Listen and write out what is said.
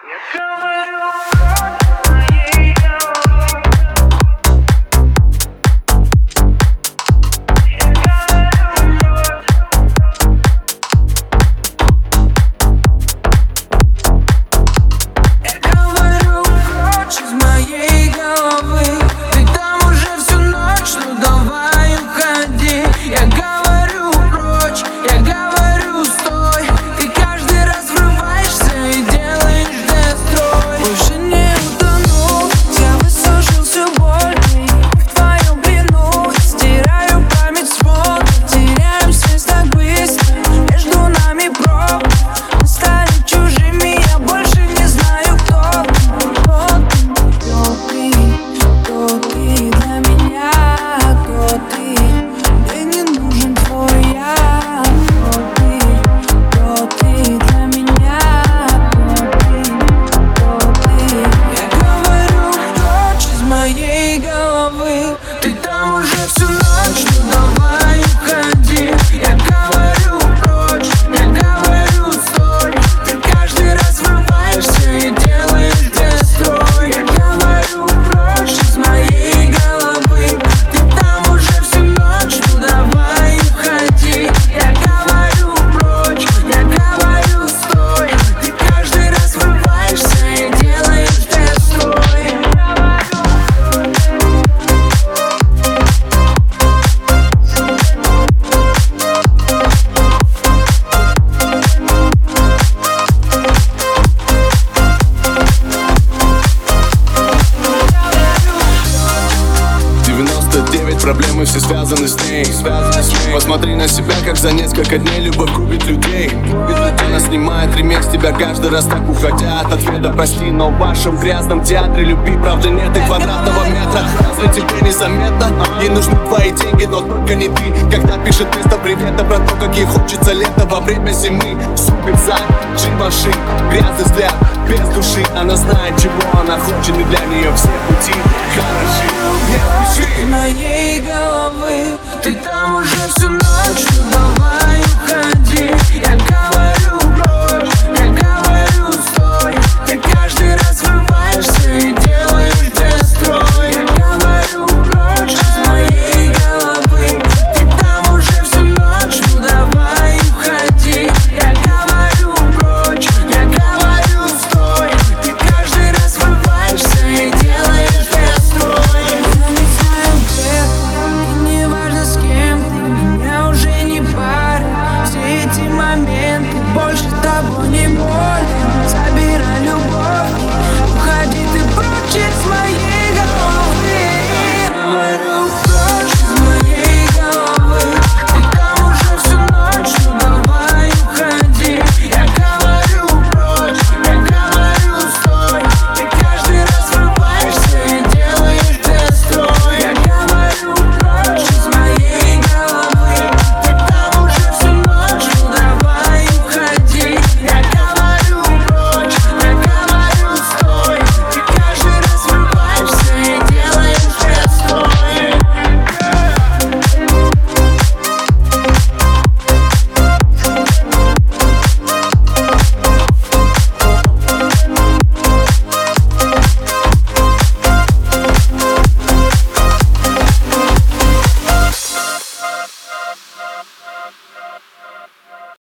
Ты там уже всю ночь, ну давай уходи. Я говорю прочь, я говорю стой. Ты каждый раз врываешься и делаешь дестрой. Я говорю прочь из моей головы. Ты там уже всю ночь, ну давай уходи. Я говорю прочь, я говорю стой. Ты каждый раз врываешься и делаешь дестрой. Проблемы все связаны с ней. Посмотри на себя, как за несколько дней любовь губит людей. Она снимает ремень с тебя каждый раз, так уходя от ответа. Прости, но в вашем грязном театре любви правда нет и квадратного метра. Разве тебе незаметно? Ей нужны твои деньги, но только не ты. Когда пишет место привета про то, как ей хочется лето во время зимы. Суперзак, джин-машин, грязный взгляд, без души. Она знает, чего она хочет, и для нее все пути хороши. Не спеши моей головы. Ты там уже всю ночь, ну давай уходи. Я говорю